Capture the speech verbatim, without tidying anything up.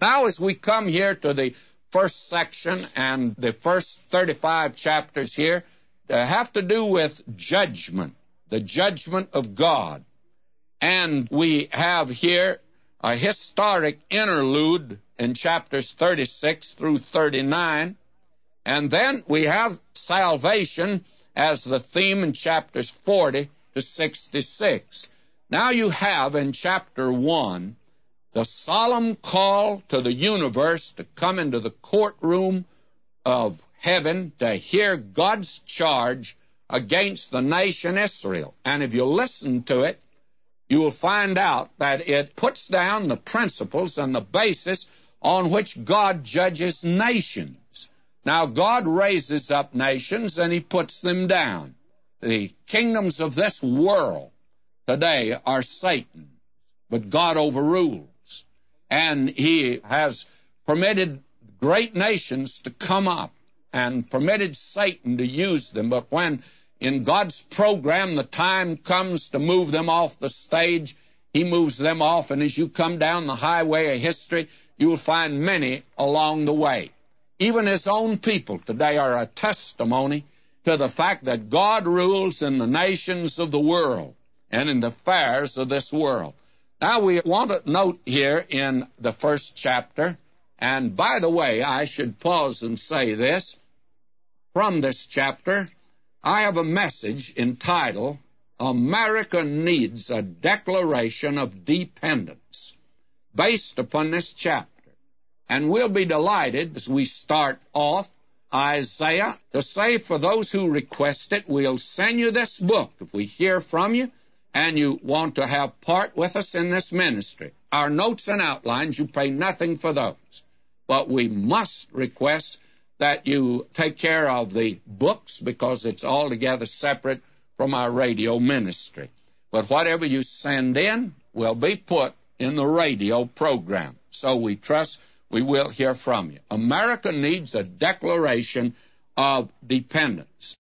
Now, as we come here to the first section and the first thirty-five chapters here, they have to do with judgment, the judgment of God. And we have here a historic interlude in chapters thirty-six through thirty-nine. And then we have salvation as the theme in chapters forty to sixty-six. Now you have in chapter one the solemn call to the universe to come into the courtroom of heaven to hear God's charge against the nation Israel. And if you listen to it, you will find out that it puts down the principles and the basis on which God judges nations. Now, God raises up nations and he puts them down. The kingdoms of this world today are Satan, but God overrules. And he has permitted great nations to come up and permitted Satan to use them. But when in God's program the time comes to move them off the stage, he moves them off. And as you come down the highway of history, you will find many along the way. Even his own people today are a testimony to the fact that God rules in the nations of the world and in the affairs of this world. Now, we want to note here in the first chapter, and by the way, I should pause and say this. From this chapter, I have a message entitled, America Needs a Declaration of Dependence, based upon this chapter. And we'll be delighted as we start off Isaiah to say for those who request it, we'll send you this book if we hear from you and you want to have part with us in this ministry. Our notes and outlines, you pay nothing for those. But we must request that you take care of the books because it's altogether separate from our radio ministry. But whatever you send in will be put in the radio program. So we trust we will hear from you. America needs a declaration of dependence.